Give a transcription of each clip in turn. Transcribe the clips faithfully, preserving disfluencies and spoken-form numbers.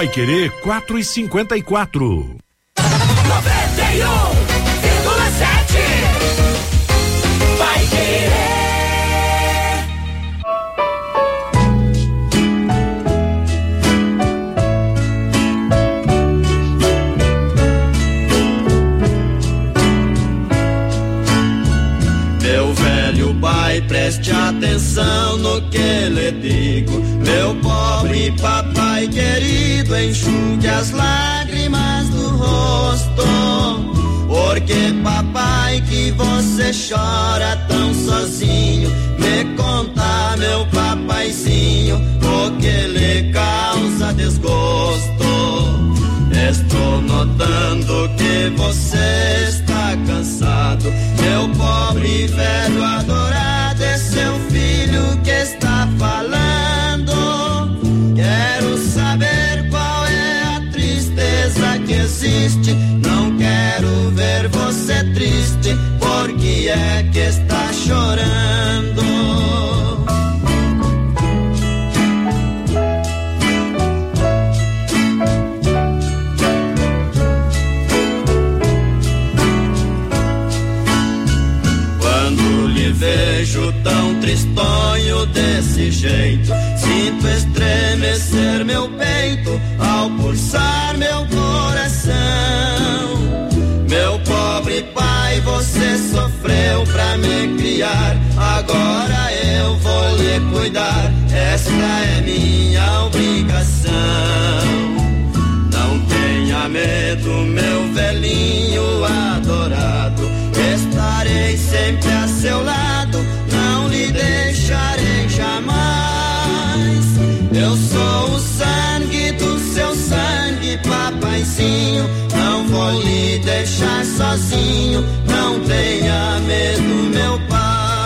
Paiquerê quatro e cinquenta e quatro. noventa e um vírgula sete. Paiquerê. Meu velho pai, preste atenção no que lhe digo. Meu pobre papai querido, enxugue as lágrimas do rosto. Porque papai, que você chora tão sozinho, me conta, meu papaizinho, o que lhe causa desgosto. Estou notando que você está cansado, meu pobre velho adorado, é seu filho que está falando. Quero saber qual é a tristeza que existe, não quero ver você triste, por que é que está chorando? Vejo tão tristonho desse jeito, sinto estremecer meu peito ao pulsar meu coração. Meu pobre pai, você sofreu pra me criar, agora eu vou lhe cuidar, esta é minha obrigação. Não tenha medo, meu velhinho adorado, estarei sempre a seu lado, não lhe deixarei jamais. Eu sou o sangue do seu sangue, papaizinho, não vou lhe deixar sozinho, não tenha medo, meu pai.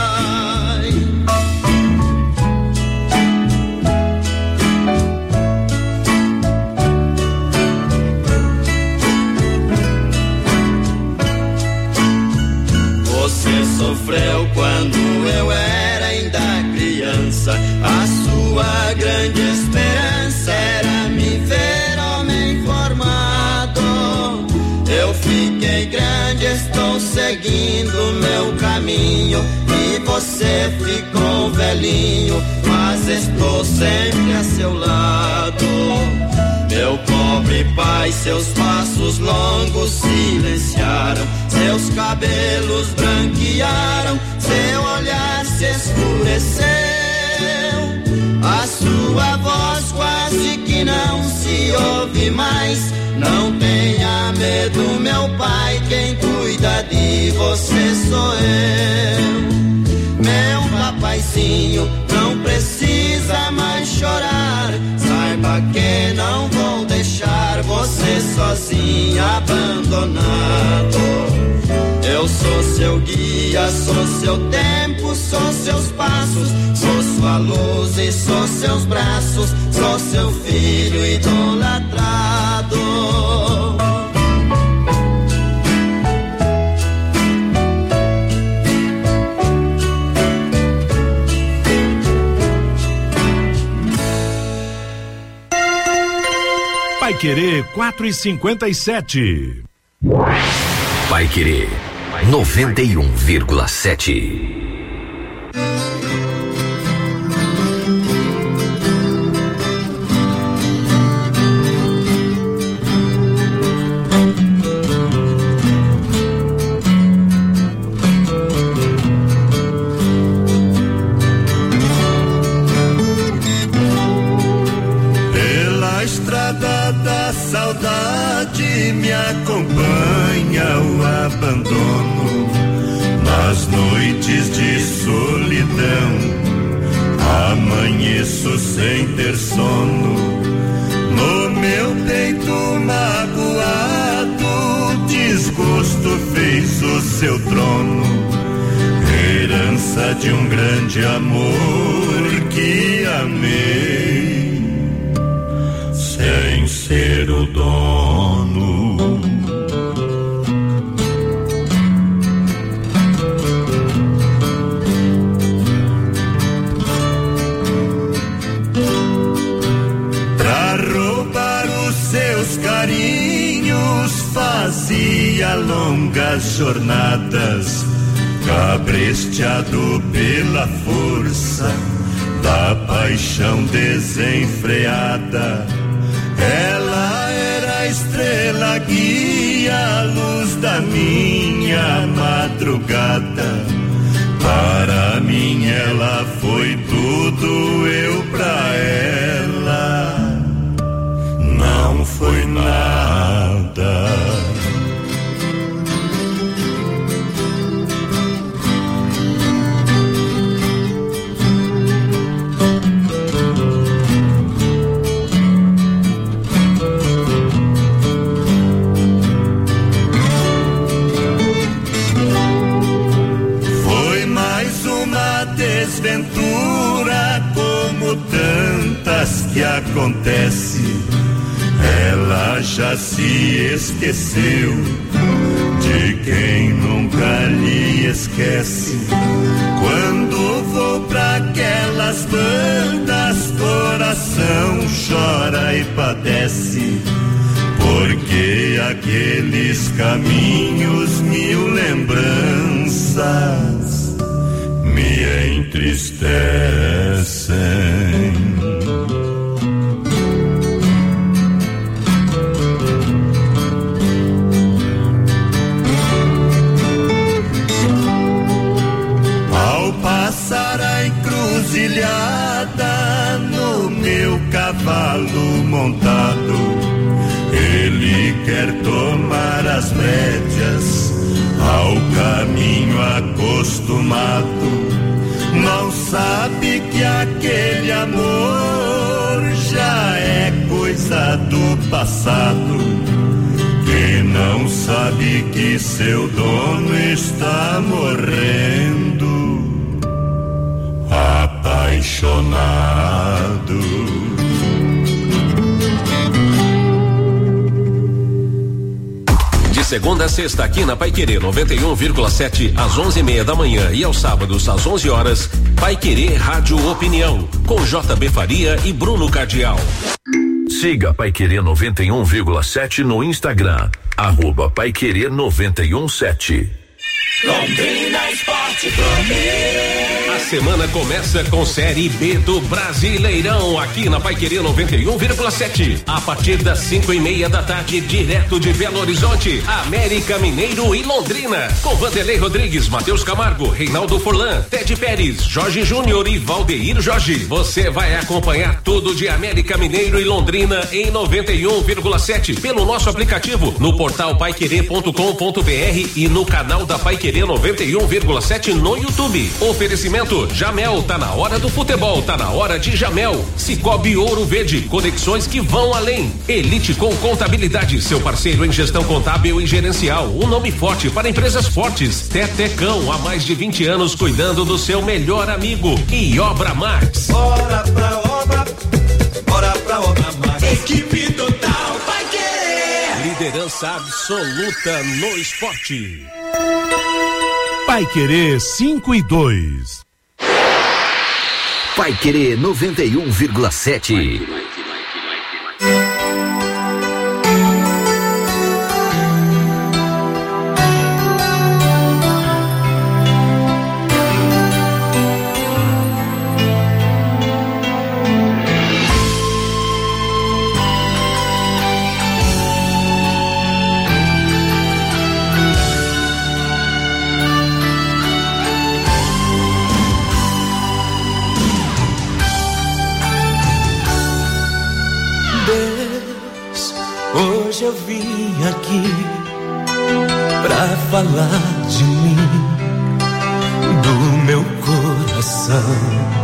Você sofreu quando eu era ainda criança, a sua grande esperança era me ver homem formado. Eu fiquei grande, estou seguindo meu caminho, e você ficou velhinho, mas estou sempre a seu lado. Meu pobre pai, seus passos longos silenciaram, seus cabelos branquearam, seu olhar se escureceu, a sua voz quase que não se ouve mais. Não tenha medo, meu pai, quem cuida de você sou eu. Meu papaizinho, não precisa mais chorar, saiba que não vou deixar você sozinho, abandonado. Eu sou seu guia, sou seu tempo, sou seus passos, sou sua luz e sou seus braços, sou seu filho idolatrado. Paiquerê quatro e cinquenta e sete. Paiquerê noventa e um vírgula sete. Pela estrada da saudade me acompanha o abandono, nas noites de solidão amanheço sem ter sono, no meu peito magoado desgosto fez o seu trono, herança de um grande amor que amei sem ser o dono. Pra roubar o minhas jornadas, cabresteado pela força da paixão desenfreada. Ela era a estrela guia, a luz da minha madrugada. Para mim ela foi tudo, eu pra ela não foi nada. Desventura como tantas que acontece, ela já se esqueceu de quem nunca lhe esquece. Quando vou pra aquelas bandas, coração chora e padece, porque aqueles caminhos, mil lembranças me entristecem. Ao passar a encruzilhada no meu cavalo montado, ele quer tomar as rédeas ao caminho acostumado. Não sabe que aquele amor já é coisa do passado, que não sabe que seu dono está morrendo apaixonado. Segunda a sexta aqui na Paiquerê noventa e um vírgula sete às onze e meia da manhã e aos sábados às onze horas. Paiquerê Rádio Opinião com J B Faria e Bruno Cardial. Siga Paiquerê noventa e um vírgula sete no Instagram, arroba Paiquerê noventa e um sete. Londrina Esporte Clube. A semana começa com Série B do Brasileirão aqui na Paiquerê noventa e um vírgula sete. A partir das cinco e meia da tarde, direto de Belo Horizonte, América Mineiro e Londrina. Com Vanderlei Rodrigues, Matheus Camargo, Reinaldo Forlan, Ted Pérez, Jorge Júnior e Valdeir Jorge. Você vai acompanhar tudo de América Mineiro e Londrina em noventa e um vírgula sete pelo nosso aplicativo, no portal paiquerê ponto com ponto br e no canal da Paiquerê noventa e um vírgula sete no YouTube. Oferecimento Jamel, tá na hora do futebol, tá na hora de Jamel. Cicobi Ouro Verde, conexões que vão além. Elite com Contabilidade, seu parceiro em gestão contábil e gerencial. Um nome forte para empresas fortes. Tetecão, há mais de vinte anos cuidando do seu melhor amigo. E Obra Max. Bora pra obra, bora pra Obra Max. Equipe total vai querer. Liderança absoluta no esporte. Paiquerê cinco e dois. Paiquerê noventa e um vírgula sete. Hoje eu vim aqui pra falar de mim, do meu coração.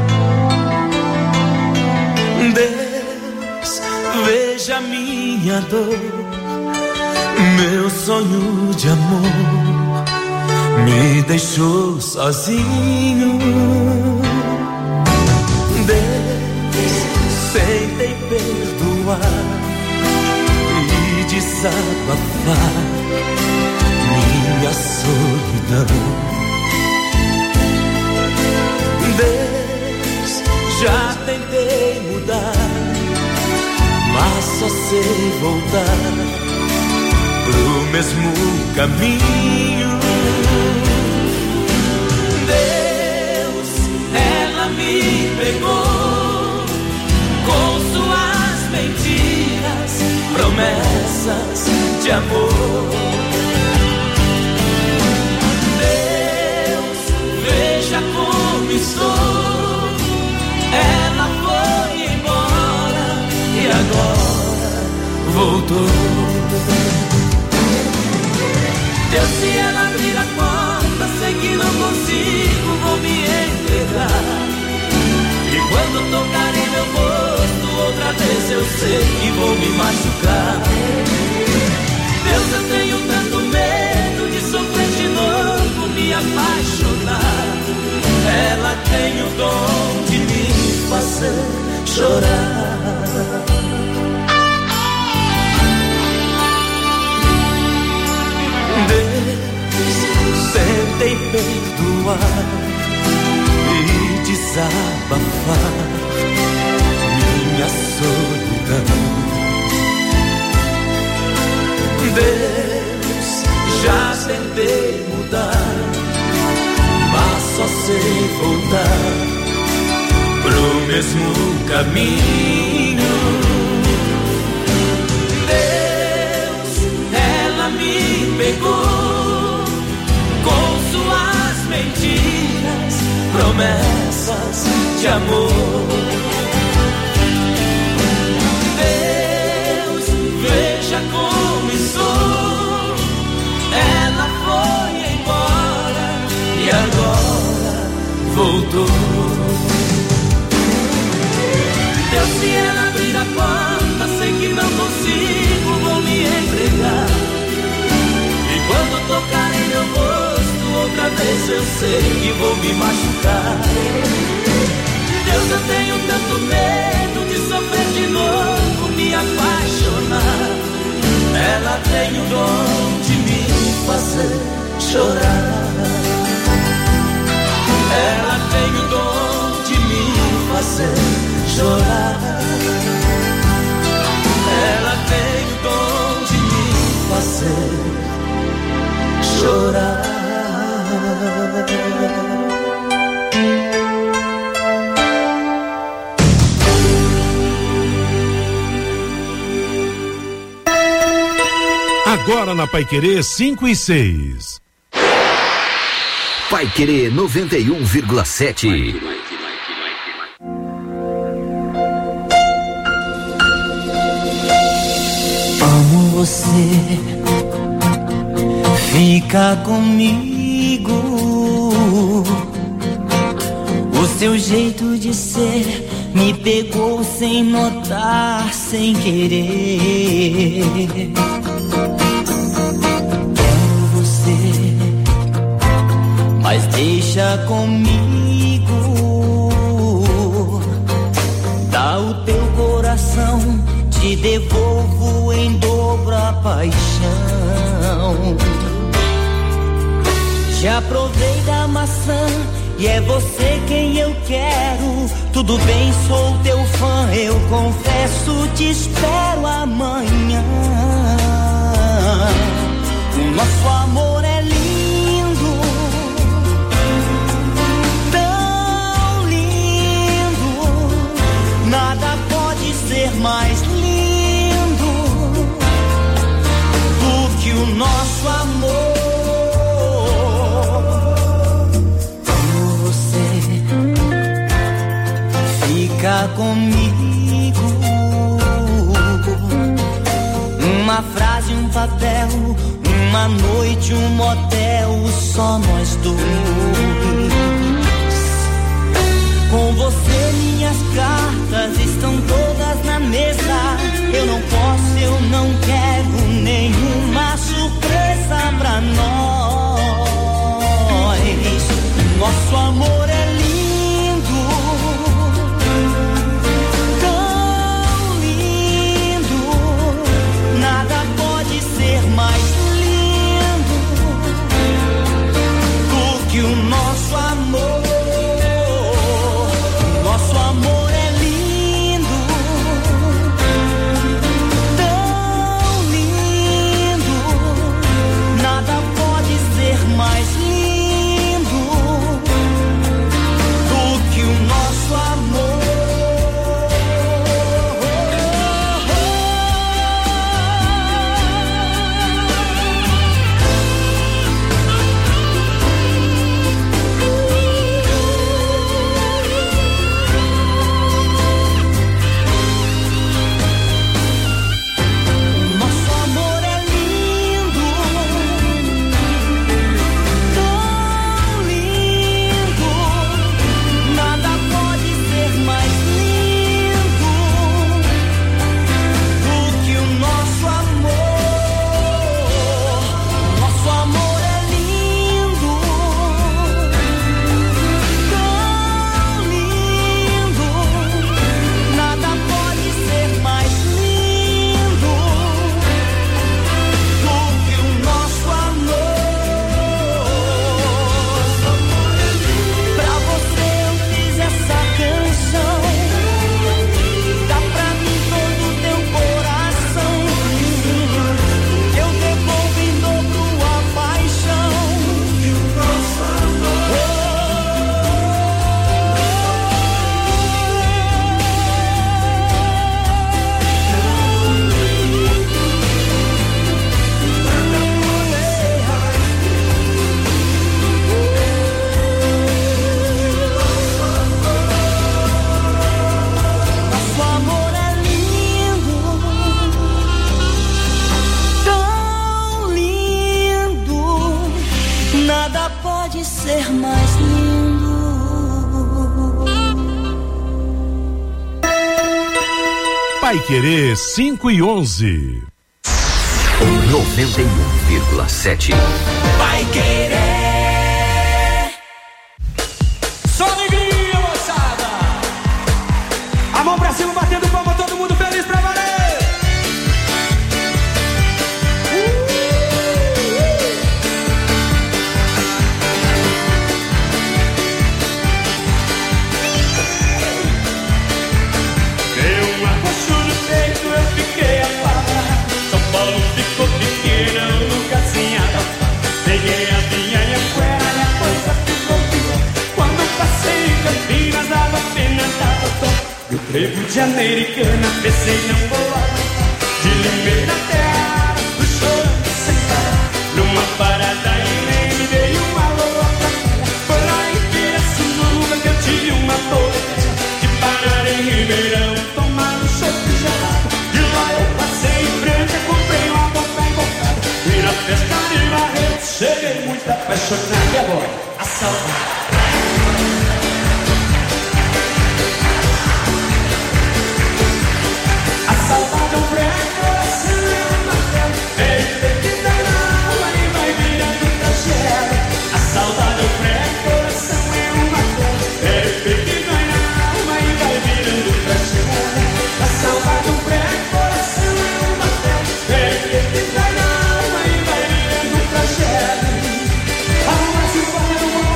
Deus, veja minha dor, meu sonho de amor me deixou sozinho. Deus, tentei perdoar e desabafar minha solidão. Deus, já tentei mudar, mas só sei voltar pro mesmo caminho. Deus, ela me pegou com suas mentiras, promessas de amor. Deus, veja como estou. Ela foi embora e agora voltou. Deus, se ela abrir a porta, sei que não consigo, vou me entregar. E quando tocar em meu rosto, outra vez eu sei que vou me machucar. Deus, eu tenho tanto medo de sofrer de novo, me apaixonar. Ela tem o dom de me fazer chorar. Deus, tentei perdoar e desabafar minha solidão. Deus, já tentei mudar, mas só sei voltar pro mesmo caminho. Deus, ela me pegou com suas mentiras, promessas de amor. Deus, veja como estou. Ela foi embora e agora voltou. Deus, se ela abrir a porta, sei que não consigo, vou me entregar. E quando tocar em meu rosto, outra vez eu sei que vou me machucar. Deus, eu tenho tanto medo de sofrer de novo, me apaixonar. Ela tem o dom de me fazer chorar. Ela tem o dom de me fazer chorar. Ela tem o dom de me fazer chorar. Agora na Paiquerê cinco e seis. Paiquerê noventa e um vírgula sete. Amo você, fica comigo. O seu jeito de ser me pegou sem notar, sem querer. Quero você, mas deixa comigo. Dá o teu coração, te devolvo em dobro a paixão. Já provei da maçã e é você quem eu quero. Tudo bem, sou teu fã, eu confesso, te espero amanhã. O nosso amor é lindo, tão lindo. Nada pode ser mais lindo do que o nosso amor. Fica comigo. Uma frase, um papel, uma noite, um motel, só nós dois. Com você minhas cartas estão todas na mesa. Eu não posso, eu não quero nenhuma surpresa pra nós. Nosso amor é lindo, mais lindo do que o nosso amor. Nosso amor é lindo, tão lindo. nada pode ser mais lindo. Paiquerê cinco e onze. noventa e um vírgula sete. Paiquerê. Só alegria, moçada. A mão pra cima, batendo palma, todo mundo feliz pra valer. Ficou pequena, um lugar sem água. Peguei a vinha e a cuera e a coisa ficou pior. Quando passei em Campinas, dava pena, dava dó. Do trevo de Americana, pensei não vou lá. De Limeira até a do chorando sem parar. Numa parada em Leme, veio uma louca. Foi lá em Pirassununga que eu tive uma boa ideia de parar em Ribeirão, tomar um chope gelado. De lá eu passei em frente, comprei uma bomba embocada. E na festa de Barreto, cheguei muito apaixonado. E agora? A saudade. A saudade é um prego, coração é uma tela. Vem, vem que dá na alma e vai virando tragédia. A saudade é um prego, coração é uma tela. Vem, vem que dá na alma e vai virando tragédia. A saudade é um prego, coração é uma tela. Vem, vem que dá na alma e vai virando tragédia. Arruma se faz no mundo.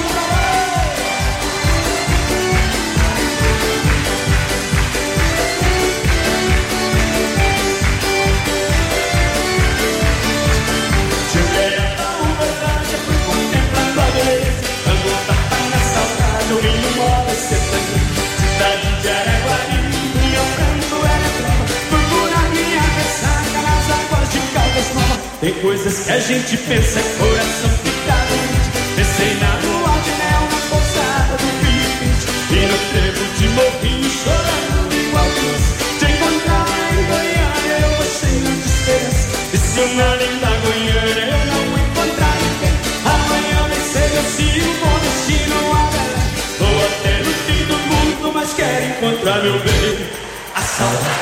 Cidade de Araguari, meu canto era prova. Fui curar minha ressaca nas águas de Caldas Novas. Tem coisas que a gente pensa, coração fica doente. Pensei na lua de mel, na pousada do Rio Quente. E no trevo de Morrinho, chorando igual Deus. Te encontrar em Goiânia, eu achei na desesperança. E se eu na linda Goiânia eu não encontrar ninguém, amanhã nem sei, eu sigo com destino a Belém. Vou até no fim do mundo, mas quero encontrar meu bem. A saudade.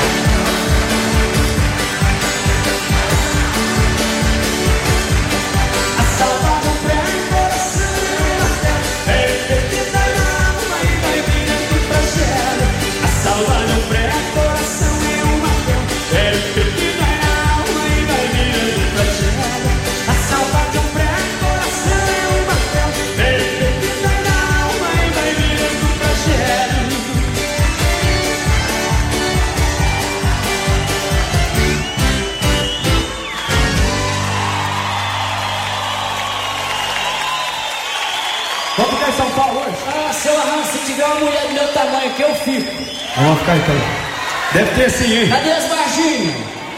A saudade é um prego, coração na terra. É perdida na alma e vai virando tragédia. A saudade é um prego, coração é uma terra. É perdida na alma e vai virando tragédia. A saudade é um prego, coração é uma terra. É perdida na alma e vai virando tragédia. Vamos ficar em São Paulo hoje? Ah, seu Arranjo, se tiver uma mulher do meu tamanho que eu fico. Vamos ficar então. Deve ter sim, hein? Cadê as Varginhas?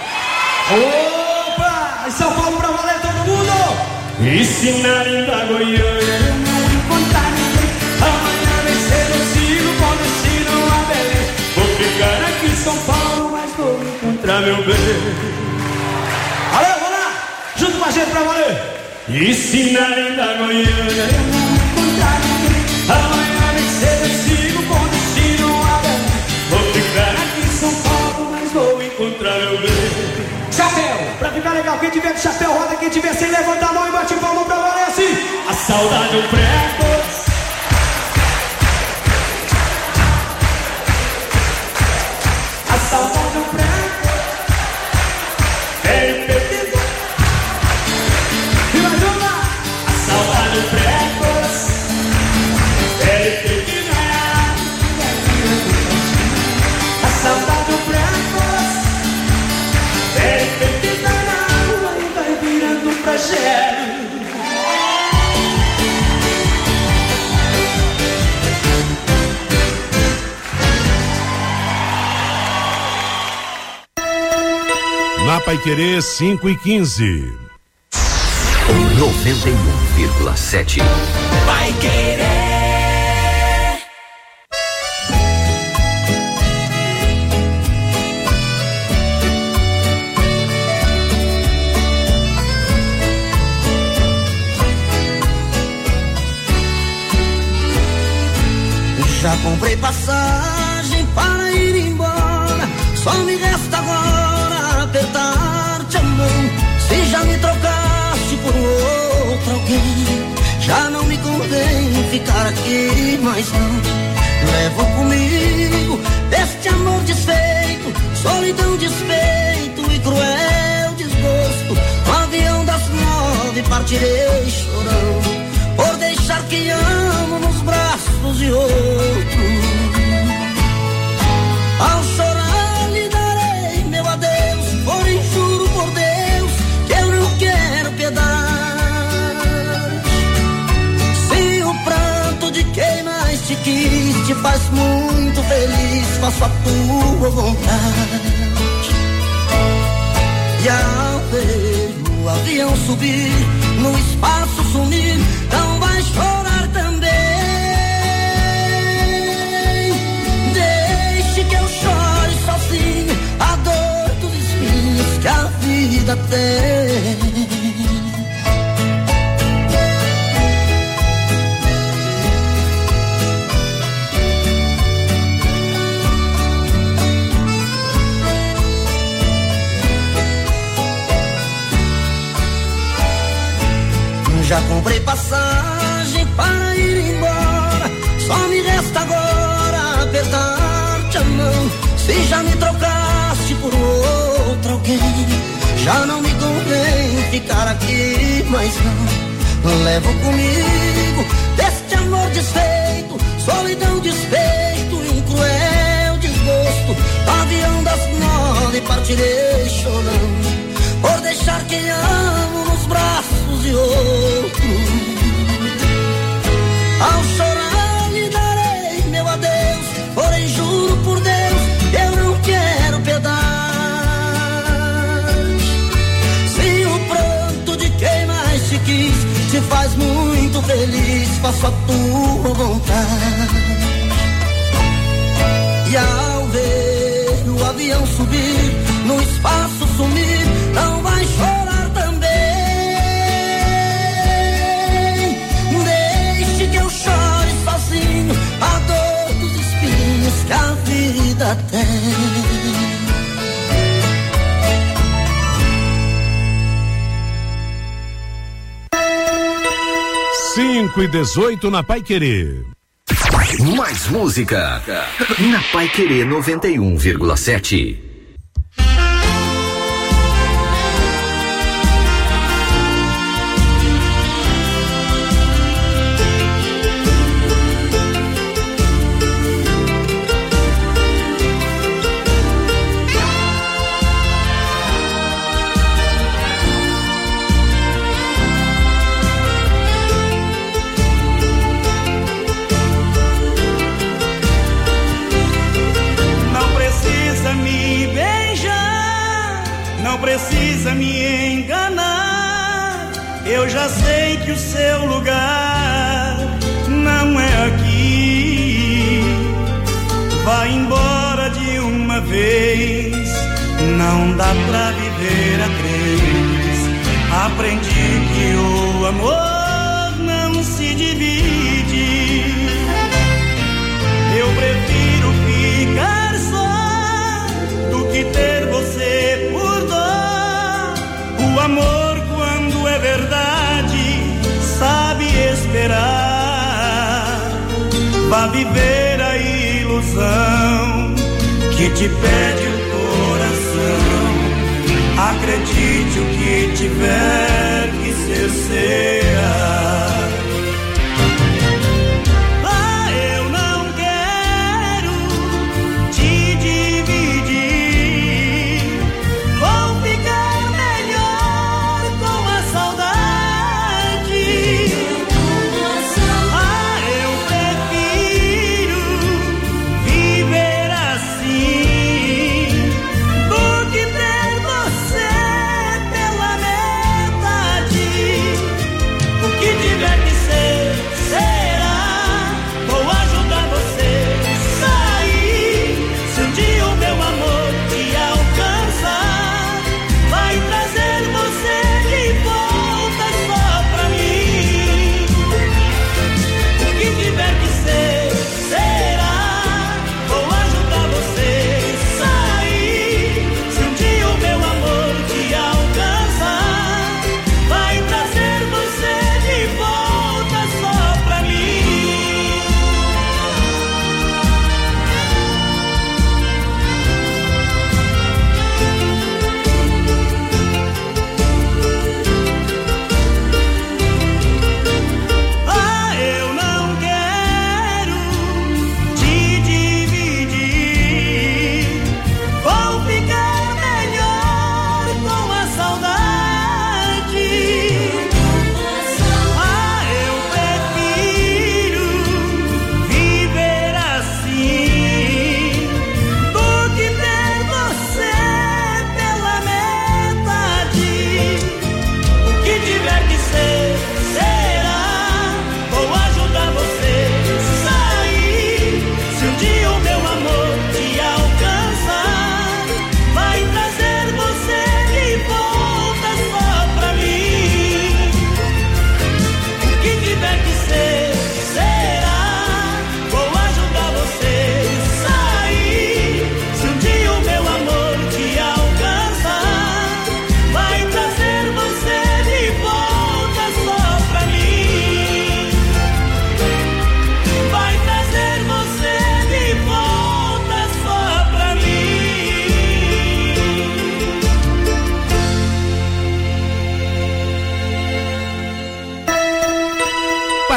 Opa! Em São Paulo pra valer todo mundo! E se na linda Goiânia eu não encontrar ninguém, amanhã nem cedo eu sigo com destino a Belém. Vou ficar aqui em São Paulo, mas vou encontrar meu bem. Valeu, vamos lá! Junto com a gente pra valer! E se na linda Goiânia eu não encontrar ninguém, amanhã nem cedo eu sigo com destino a Belém. Vou ficar aqui em São Paulo, mas vou encontrar meu bem. Chapéu! Pra ficar legal, quem tiver de chapéu roda, quem tiver sem levanta a mão e bate palma pra valer assim. A saudade é um prego. A saudade é um prego. É perdido. E mais uma. A saudade é um prego. É perdido. A saudade é um prego. É perdida na alma e vai virando tragédia. Na Paiquerê cinco e quinze. noventa e um vírgula sete. Paiquerê. Já comprei passagem para ir embora, só me resta agora apertar-te a mão. Se já me trocaste por outro alguém, já não me convém ficar aqui mais não. Levo comigo este amor desfeito, solidão, despeito e cruel desgosto. No avião das nove partirei chorando, por deixar quem amo nos braços de outro. Ao chorar lhe darei meu adeus, porém juro por Deus que eu não quero piedade. Se o pranto de quem mais te quis te faz muito feliz, faço a tua vontade. E ao ver o avião subir, no espaço sumir, não vai chorar também. Deixe que eu chore sozinho a dor dos espinhos que a vida tem. Já comprei passagem para ir embora, só me resta agora apertar-te a mão. Se já me trocaste por outro alguém, já não me convém ficar aqui mais não. Levo comigo deste amor desfeito, solidão, despeito e um cruel desgosto. Avião das nove partirei chorando, por deixar quem amo nos braços de outro. Ao chorar lhe darei meu adeus, porém juro por Deus que eu não quero piedade. Se o pranto de quem mais te quis te faz muito feliz, faço a tua vontade. E ao ver o avião subir, no espaço sumir, não vai chorar também. Deixe que eu chore sozinho a dor dos espinhos que a vida tem. cinco e dezoito na Paiquerê. Mais música na Paiquerê noventa e um vírgula sete. Precisa me enganar, eu já sei que o seu lugar não é aqui. Vai embora de uma vez, não dá pra viver a três. Aprendi que o amor não se divide. Eu prefiro ficar só do que ter você por dó. O amor, quando é verdade, sabe esperar. Vá viver a ilusão que te pede o coração. Acredite, o que tiver que ser será. Que tiver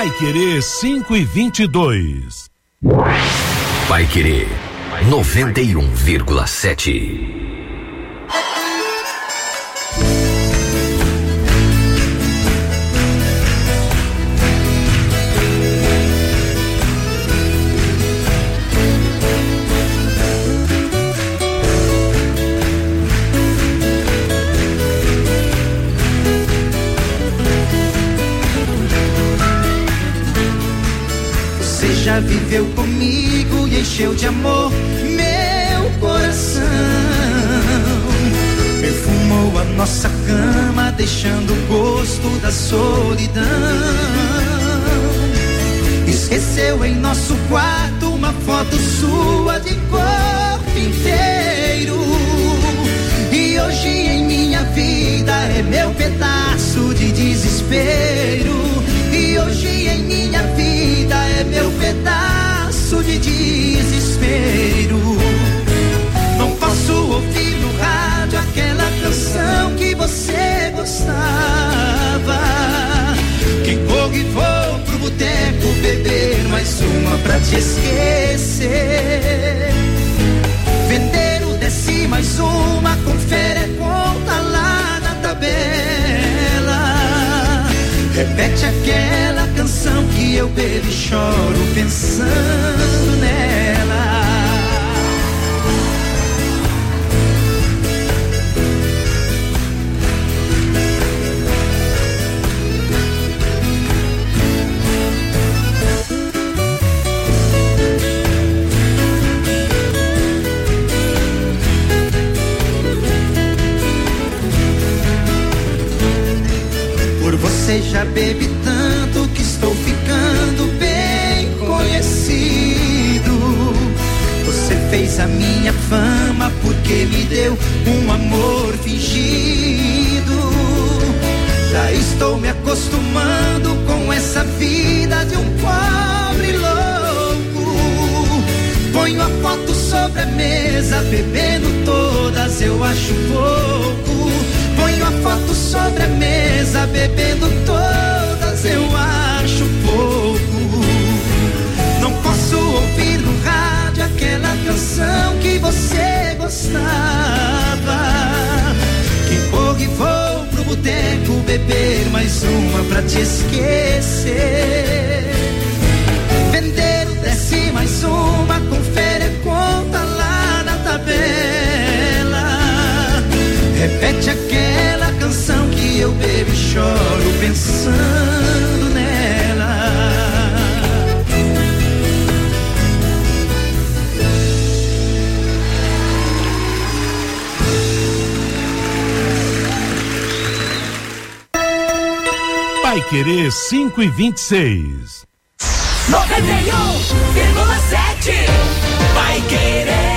Paiquerê cinco e vinte e dois. Paiquerê noventa e um vírgula sete. Já viveu comigo e encheu de amor meu coração. Perfumou a nossa cama, deixando o gosto da solidão. Esqueceu em nosso quarto uma foto sua de corpo inteiro. E hoje em minha vida é meu pedaço de desespero. E hoje em minha vida é meu pedaço de desespero. Não posso ouvir no rádio aquela canção que você gostava. Que corro e vou pro boteco beber mais uma pra te esquecer. Vender o desce mais uma, confere a conta lá na tabela. Repete aquela canção que eu bebo e choro pensando nela. Você já bebe tanto que estou ficando bem conhecido. Você fez a minha fama porque me deu um amor fingido. Já estou me acostumando com essa vida de um pobre louco. Ponho a foto sobre a mesa, bebendo todas eu acho pouco. Ponho a foto sobre a mesa, bebendo todas eu acho pouco. Não posso ouvir no rádio aquela canção que você gostava. Que corro e vou pro boteco beber mais uma pra te esquecer. Vender o desce mais uma, confere a conta lá na tabela. Repete aquela canção que eu bebo e choro pensando nela. Paiquerê cinco e vinte e seis. noventa e um vírgula sete. Paiquerê.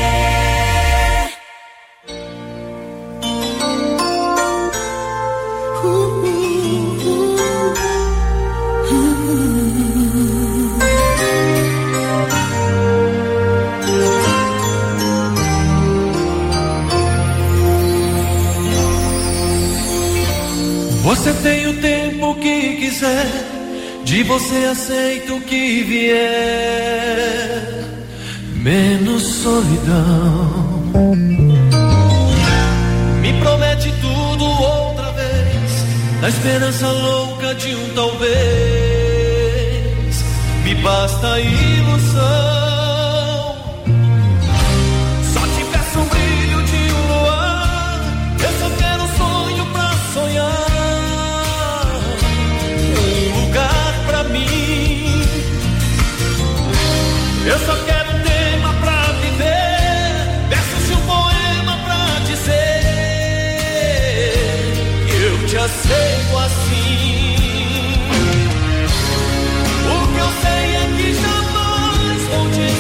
Você tem o tempo que quiser, de você aceito o que vier, menos solidão. Me promete tudo outra vez, na esperança louca de um talvez. Me basta a ilusão. Só te peço um brilho de um luar, eu só quero um sonho pra sonhar. Eu só quero um tema pra viver, versos de um poema pra dizer que eu te aceito assim. O que eu sei é que jamais vou te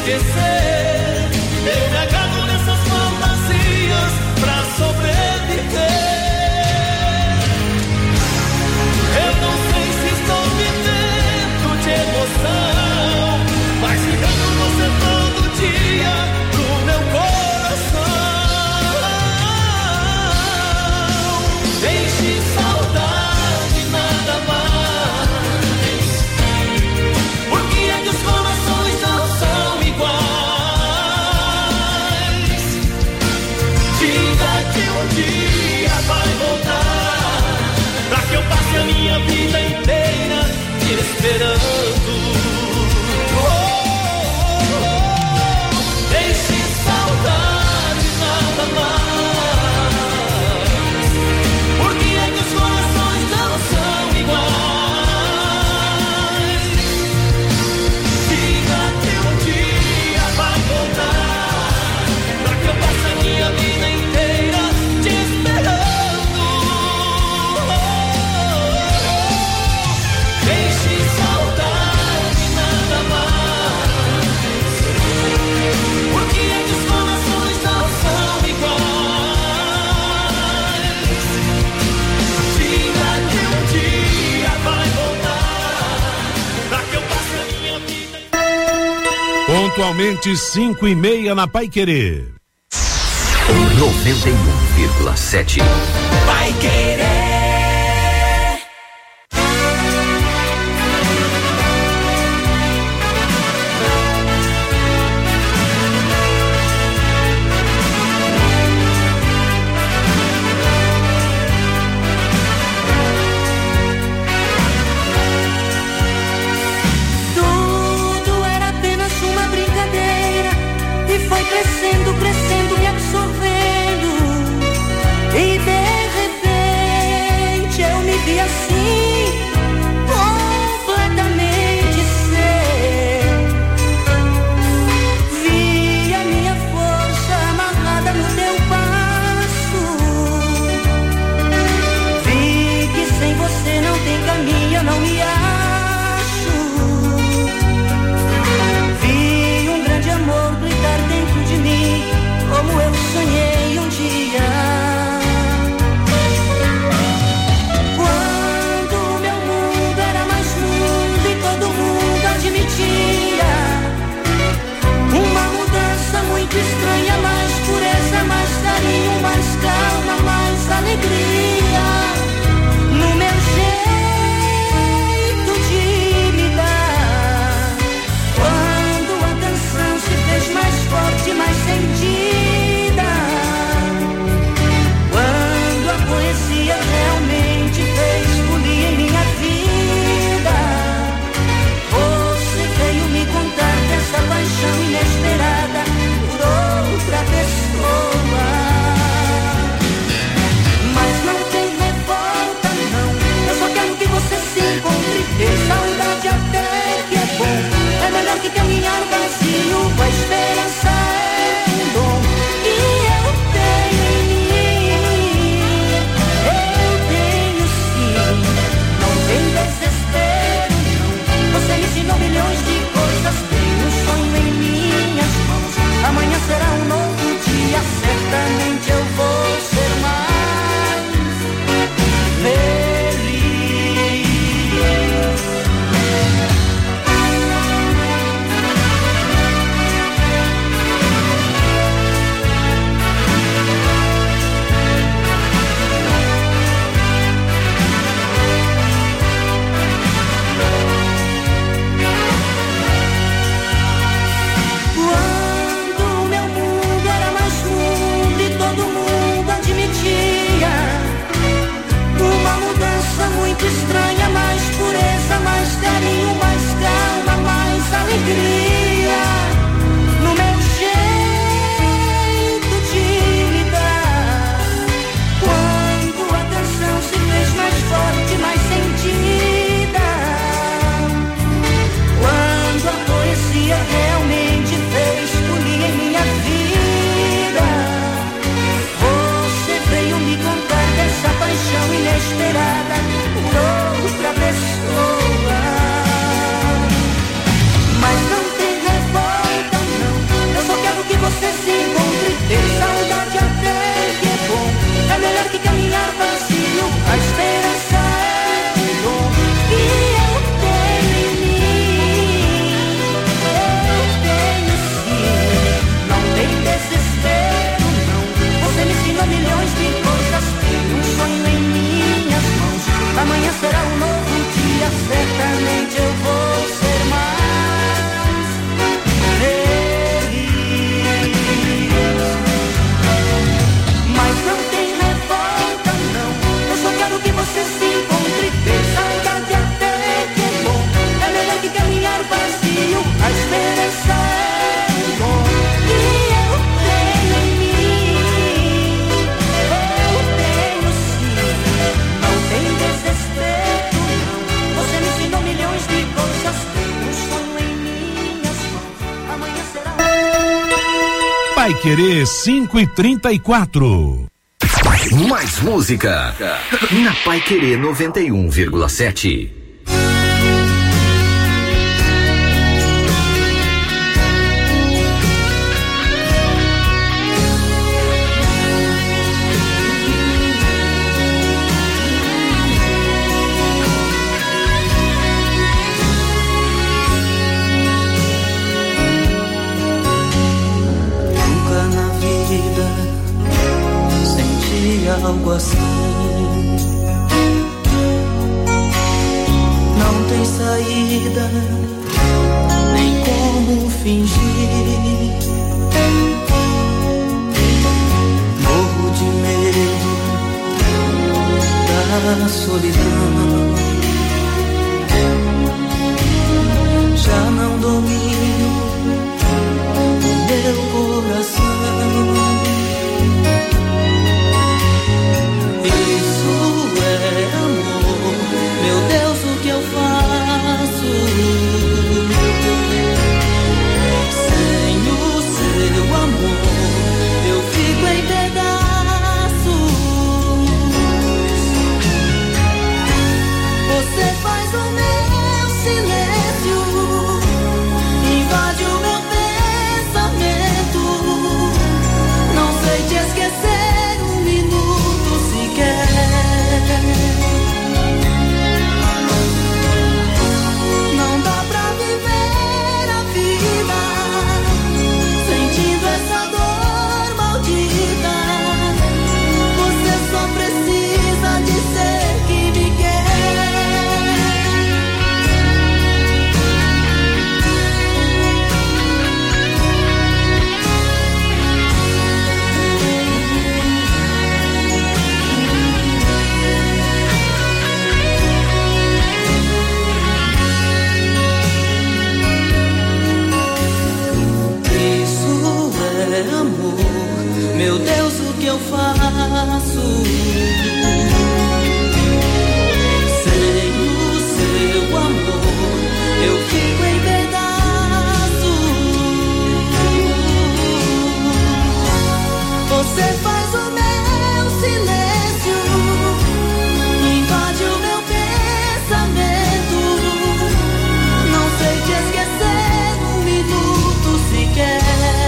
esquecer. Eu me agarro nessas fantasias pra sobreviver. Eu não sei se estou vivendo de emoção, mas ligando você todo dia pro meu coração. Deixe saudade, nada mais. Por que é que os corações não são iguais? Diga que um dia vai voltar, pra que eu passe a minha vida inteira te esperando. Oh, oh, oh. Deixe saudade, nada mais. Por que é que os corações não são iguais? Diga que um dia vai voltar, pra que eu passe a minha vida inteira te esperando. Deixe saudade, nada mais. Por que é que os corações não são iguais? Diga que um dia vai voltar, pra que eu passe a minha vida. Pontualmente cinco e meia na Paiquerê. noventa e um vírgula sete. Vai querer. Tudo era apenas uma brincadeira e foi crescendo, crescendo, me absorvendo. E de repente Paiquerê cinco e trinta e quatro. Mais música na Paiquerê noventa e um vírgula sete. Algo assim não tem saída, nem como fingir. Morro de medo da solidão, já não domino o meu coração. Meu Deus, o que eu faço sem o seu amor? Eu fico em pedaços. Você faz o meu silêncio, invade o meu pensamento. Não sei te esquecer um minuto sequer. Meu Deus, o que eu faço sem o seu amor? Eu fico em pedaços. Você faz o meu silêncio, invade o meu pensamento. Não sei te esquecer um minuto sequer.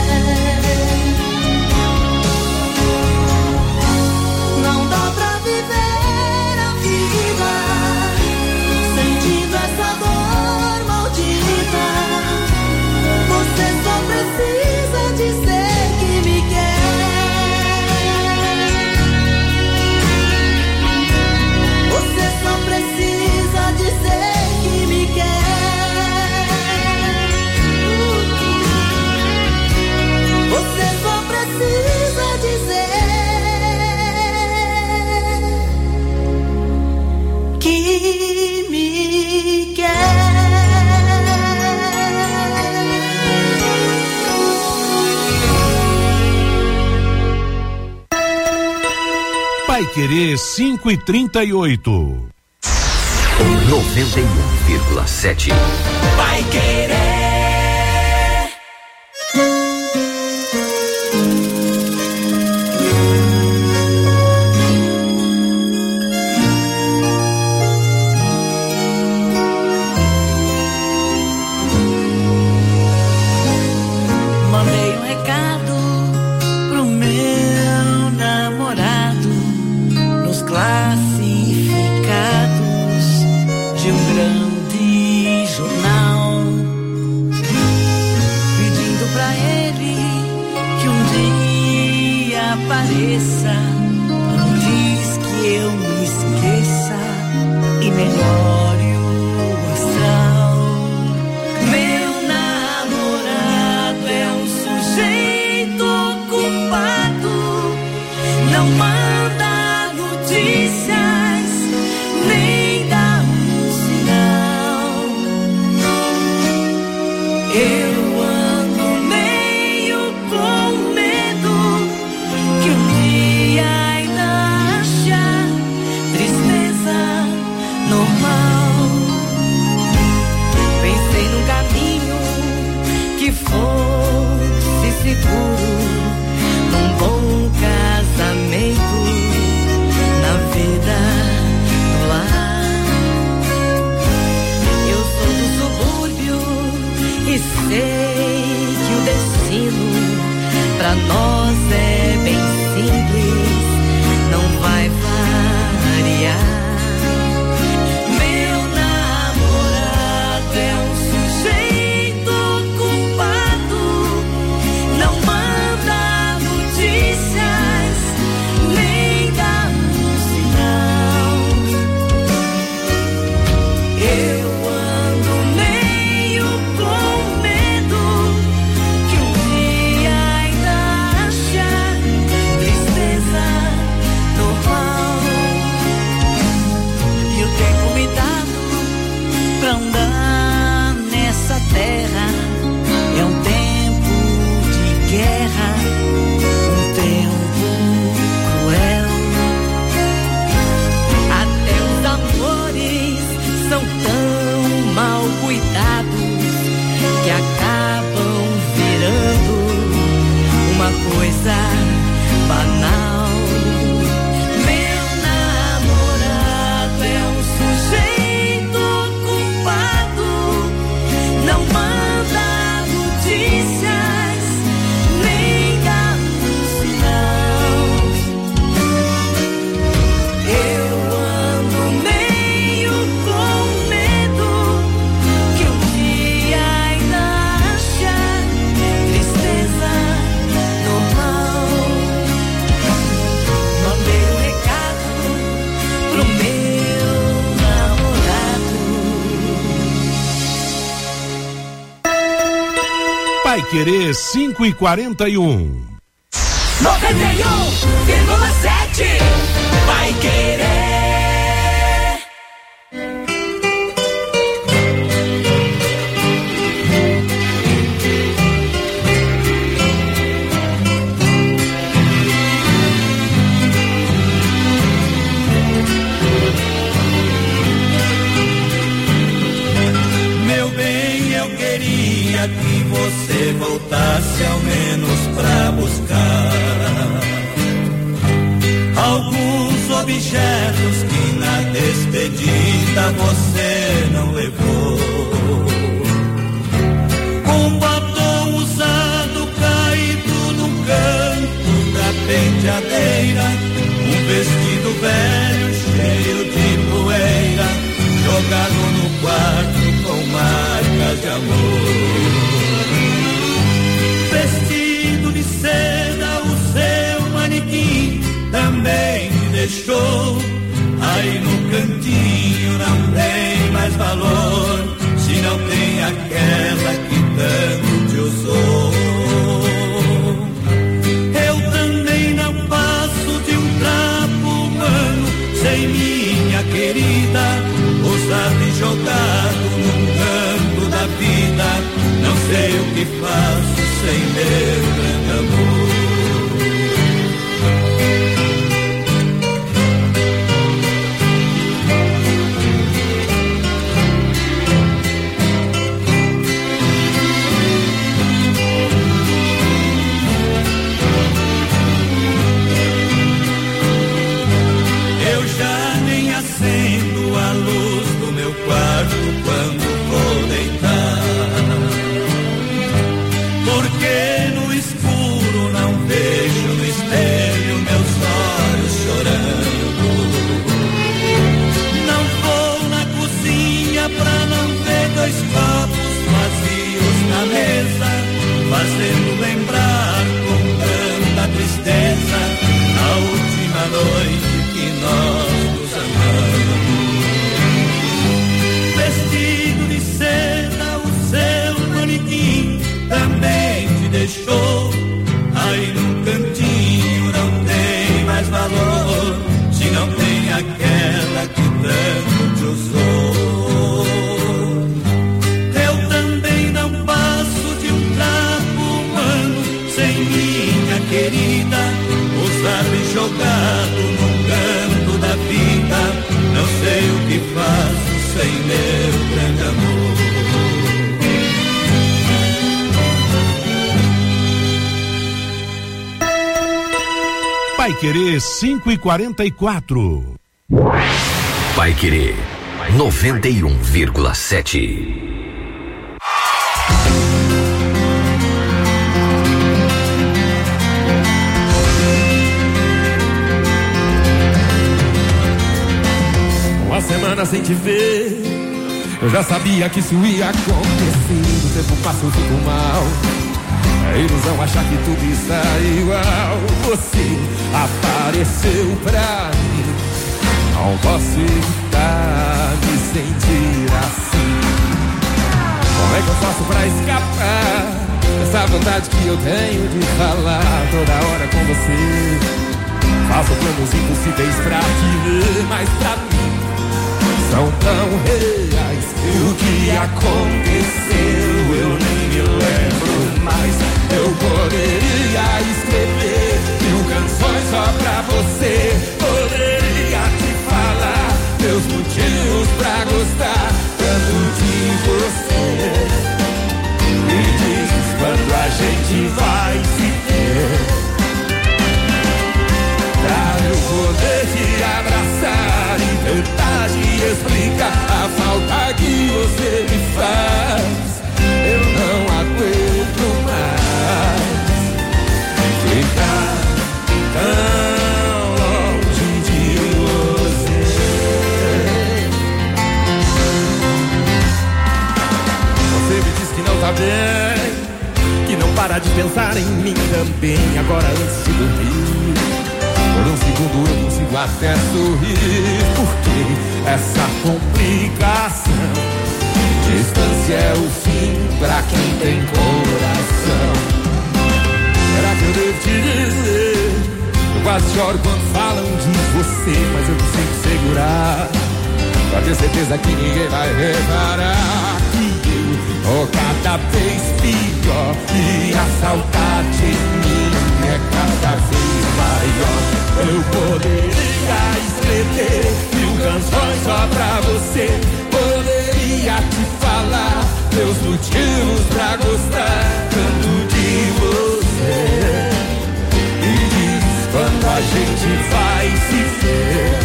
Paiquerê cinco e trinta e oito. noventa e um vírgula sete. Paiquerê. Mandei um recado pro meu namorado nos classificados de um grande jornal. sei que o destino pra nós é bem simples, não vai variar. Meu namorado é um sujeito culpado, não manda notícias, nem dá um sinal. Eu ando meio com medo que um dia ainda acha tristeza normal. E o tempo me dado pra andar nessa terra é um tempo de guerra, um tempo cruel. Até os amores são tão mal cuidados que acabam virando uma coisa banal. Meu namorado é um sujeito culpado, não manda notícias, nem dá um sinal. Eu ando meio com medo que um dia ainda acha tristeza normal. Mandei um recado pro meu namorado. Pai Querer cinco e quarenta e um. noventa e um vírgula sete Vai Querer. Meu bem, eu queria que você voltasse ao menos pra buscar alguns objetos que na despedida você não levou. Um batom usado caído no canto da penteadeira, um vestido velho cheio de poeira jogado no quarto com marcas de amor. Vestido de seda, o seu manequim também me deixou. Aí no cantinho não tem mais valor, se não tem aquela que tanto te usou. Eu também não passo de um trapo humano sem minha querida, usado e jogado num canto da vida. Não sei o que faço sem meu grande amor. Eu já nem acendo a luz do meu quarto quando vou deitar, porque no escuro não vejo no espelho meus olhos chorando. Não vou na cozinha pra não ver dois copos vazios na mesa, fazendo lembrar com tanta tristeza a última noite que nós nos amamos. Vestido de seda, o seu manequim também te deixou. Aí num cantinho não tem mais valor, se não tem aquela que tanto te usou. Eu também não passo de um trapo humano sem minha querida, usado e jogado num canto da vida. Não sei o que faço sem meu grande amor. Pai Querer cinco e quarenta e quatro. Pai Querer noventa e um vírgula sete. semana sem te ver. Eu já sabia que isso ia acontecer. O tempo passa, eu fico mal. É ilusão achar que tudo está igual. Você apareceu pra mim. Não posso evitar me sentir assim. Como é que eu faço pra escapar dessa vontade que eu tenho de falar toda hora com você? Faço planos impossíveis pra te ver, mas pra mim são tão reais. E o que aconteceu eu nem me lembro mais. Eu poderia escrever mil canções só pra você. Poderia te falar meus motivos pra gostar tanto de você. Me diz quando a gente vai se ver, pra eu poder te abraçar e tentar te explicar a falta que você me faz. Eu não aguento mais ficar tão longe de você. Você me diz que não tá bem, que não para de pensar em mim também. Agora antes de dormir, por um segundo eu consigo até sorrir. Porque essa complicação, distância é o fim pra quem tem coração. Será que eu devo te dizer? Eu quase choro quando falam de você, mas eu consigo segurar, pra ter certeza que ninguém vai reparar que eu tô cada vez pior e a saudade em mim é cada vez maior. Eu poderia escrever mil canções só pra você. Poderia te falar meus motivos pra gostar tanto de você. E diz quando a gente vai se ver,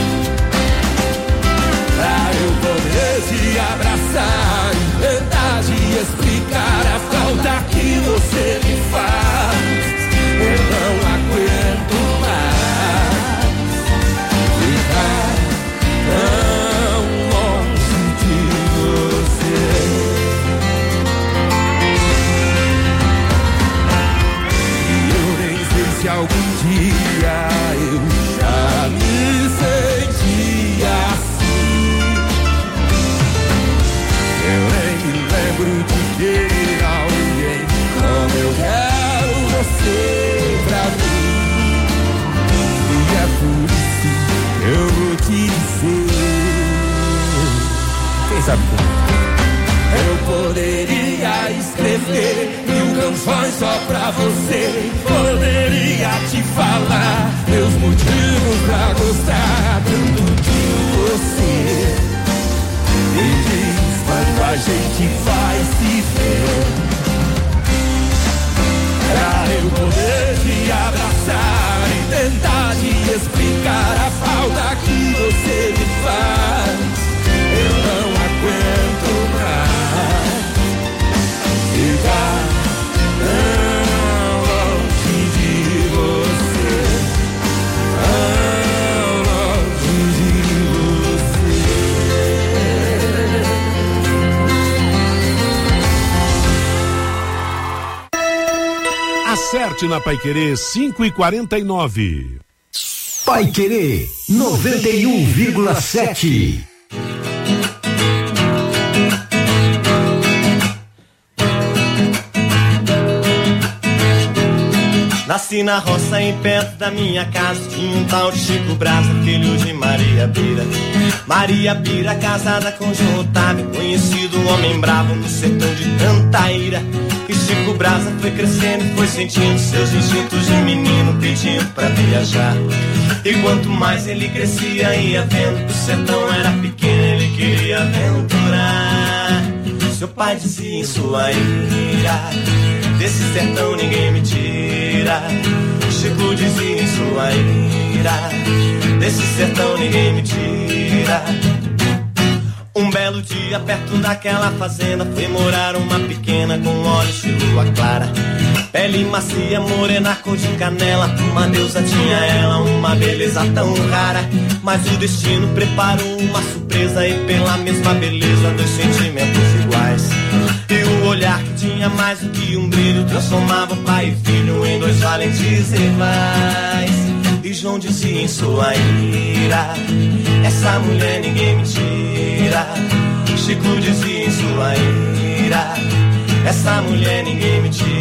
pra eu poder te abraçar e tentar te explicar a falta que você me faz. Eu não aguento mais ficar tão longe de você. E eu nem sei se algum dia eu já me senti assim. Eu nem me lembro de ter alguém como eu quero você pra mim. E é por isso que eu vou te dizer, quem sabe como? Eu poderia escrever mil canções só pra você. Poderia te falar meus motivos pra gostar tanto de você. E diz quando a gente vai se ver, pra eu poder te abraçar e tentar te explicar a falta que você me faz. Eu não aguento mais ficar tão longe de você, tão longe de você. Acerte na Paiquerê cinco e quarenta e nove. Paiquerê noventa e um vírgula sete. Nasci na roça, em perto da minha casa, tinha um tal de Chico Brasa, filho de Maria Bira. Maria Bira, casada com João Otávio, conhecido homem bravo no sertão de tanta ira. E Chico Brasa foi crescendo e foi sentindo seus instintos de menino, pedindo pra viajar. E quanto mais ele crescia, ia vendo que o sertão era pequeno, ele queria aventurar. Seu pai dizia em sua ira, desse sertão ninguém me tira. Chico dizia em sua ira, desse sertão ninguém me tira. Um belo dia perto daquela fazenda foi morar uma pequena com olhos de lua clara. Pele macia, morena, cor de canela. Uma deusa tinha ela, uma beleza tão rara. Mas o destino preparou uma surpresa. E pela mesma beleza, dois sentimentos iguais. E o olhar que tinha mais do que um brilho transformava pai e filho em dois valentes rivais. E João dizia em sua ira: essa mulher ninguém me tira. Chico dizia em sua ira: essa mulher ninguém me tira.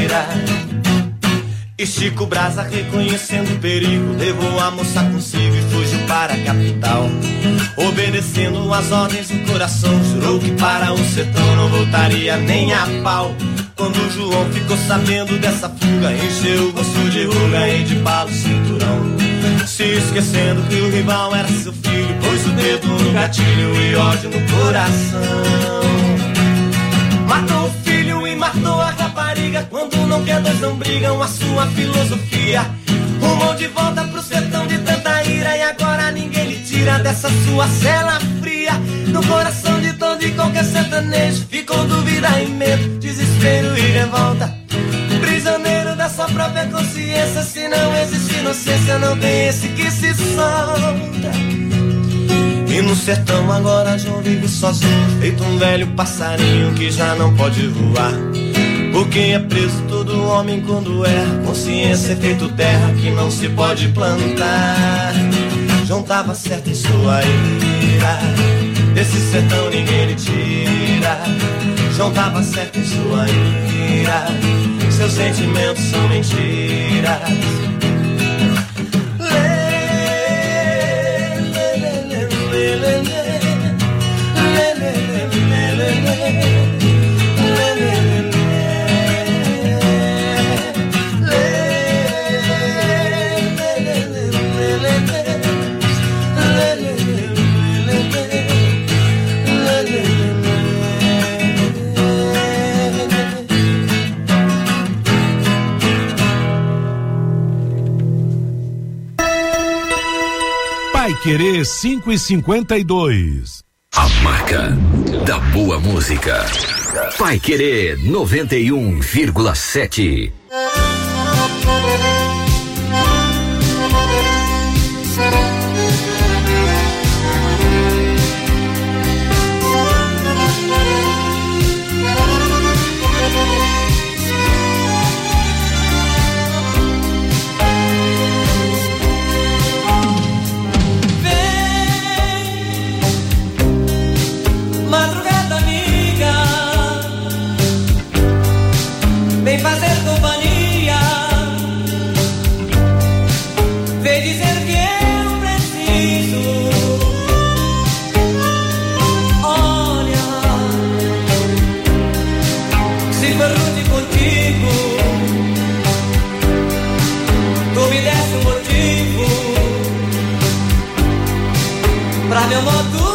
E Chico Brasa, reconhecendo o perigo, levou a moça consigo e fugiu para a capital. Obedecendo as ordens do coração, jurou que para o sertão não voltaria nem a pau. Quando João ficou sabendo dessa fuga, encheu o bolso de ruga e de bala o cinturão, se esquecendo que o rival era seu filho. Pôs o dedo no gatilho e ódio no coração. Matou o filho e matou a rapariga. Quando não quer, dois não brigam. A sua filosofia rumou de volta pro sertão de tanta ira. E agora ninguém lhe tira dessa sua cela fria. No coração de todo e qualquer sertanejo ficou dúvida e medo, desespero e revolta. Prisioneiro da sua própria consciência. Se não existe inocência, não tem esse que se solta. E no sertão agora João vive sozinho, feito um velho passarinho que já não pode voar. Porque é preso todo homem quando erra. Consciência é feito terra que não se pode plantar. João tava certo em sua ira, desse sertão ninguém lhe tira. João tava certo em sua ira, seus sentimentos são mentiras. Querer cinco e cinquenta e dois. A marca da boa música. Pai Querer noventa e um vírgula sete. Pra meu modo